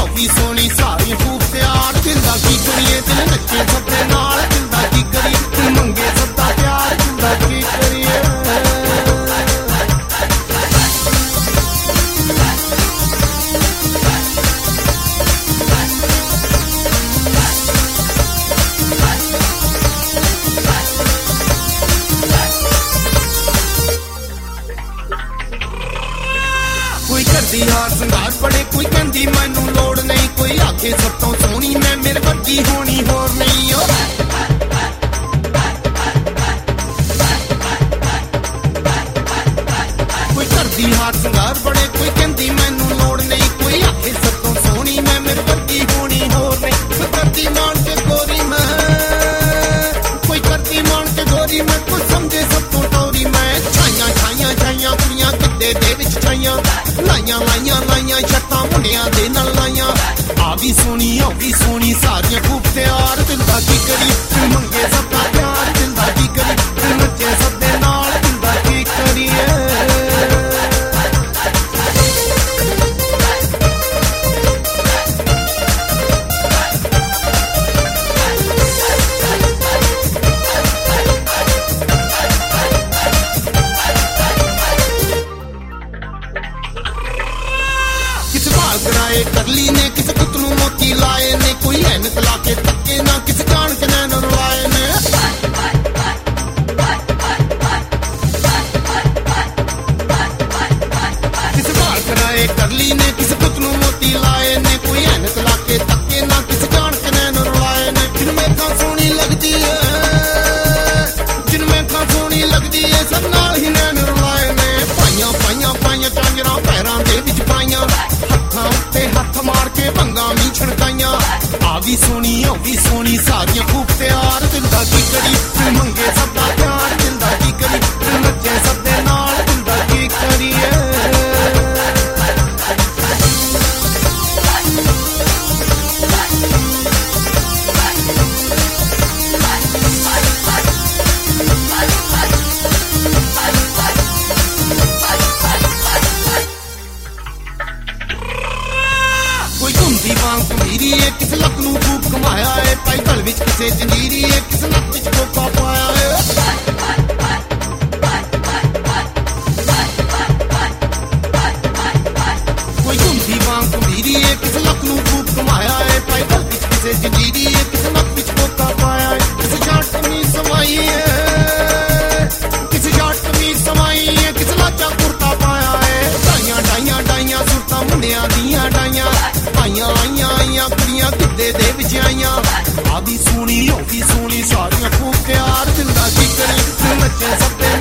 ਉਹ ਵੀ ਸੋਹਣੀ ਸਾਰੀ ਖੂਬ ਤਿਆਰ ਦਿਲ ਦਾ ਕੀ ਕਰੀਏ ਦਿਲ ਨੱਚੇ ਸਭ ਦੇ ਨਾਲ ਦਿਲ ਦਾ ਕੀ ਕਰੀਏ ਮੰਗੇ ਸਭ ਦਾ ਪਿਆਰ ਦਿਲ ਦਾ ਕੀ ਕਰੀਏ कोई करदी हार संगार बड़े कोई कहंदी मैनू लोड़ नहीं कोई आखे सब तो सोहनी मैं मेरे वर्गी होनी होर नहीं ओ कोई करदी हार संगार बड़े कोई कहंदी मैनू लोड़ नहीं कोई आखे सब तो सोहनी मैं मेरे वर्गी होनी होर नहीं कोई करदी मान के गोरी मैं कोई करदी मान के गोरी मैं कुछ समझे सब तो टोरी मैं छाइयां छाइयां छाइयां कुड़ियां किद्दे दे विच छाइयां लाइयां लाइयां लाइयां छत्तां मुंडियां दे नाल लाइयां आ भी सोहनी सारियां खूब तैयार दिल दा की करी फिर मंगे सब दा प्यार दिल दा की करी फिर नच्चे सब दे नाल दिल दा की करिए कराए करली ने किस कुतनू मोती लाए ने कोई ऐनक लाके तके ना किस जान के नैन रुलाए ने किस बाल कराए करली ने किस कुतनू मोती लाए ने कोई ऐनक लाके तके ना किस जान के नैन रुलाए ने जिनमें खां सोहनी लगदी है सब नाल ही नैन रुलाए ने पाइयां पाइयां पाइयां चांजरा पैरां दे विच पाइयां उत्ते हथ मार के भंगा नी छड़काइयां आ भी सोहनी सारियां खूब तैयार दिल दा की करी फिर मंगे सब दा प्यार दिल दा की करी फिर नच्चे सब दे नाल दिल दा की करिए घुमीरी है किस लक नू खूब कमाया है पाई गल विच किसे जंजीरी है किस नक विच कोका पाया है कोई घुमदी वांग घुमीरी है किस लक नू खूब कमाया है पाई गल विच किसे जंजीरी है किस नक विच कोका पाया है किस जाट कमीज समाई है किस जाट कमीज समाई है किस लाचा कुर्ता पाया है डाइयां डाइयां डाइयां सुरतां मुंडियां दियां डाइयां आइयां आइयां आइयां कुड़ियां किद्दे दे विच आइयां आ भी सोहनी सारियां खूब तैयार दिल दा की करी नच्चे सब दे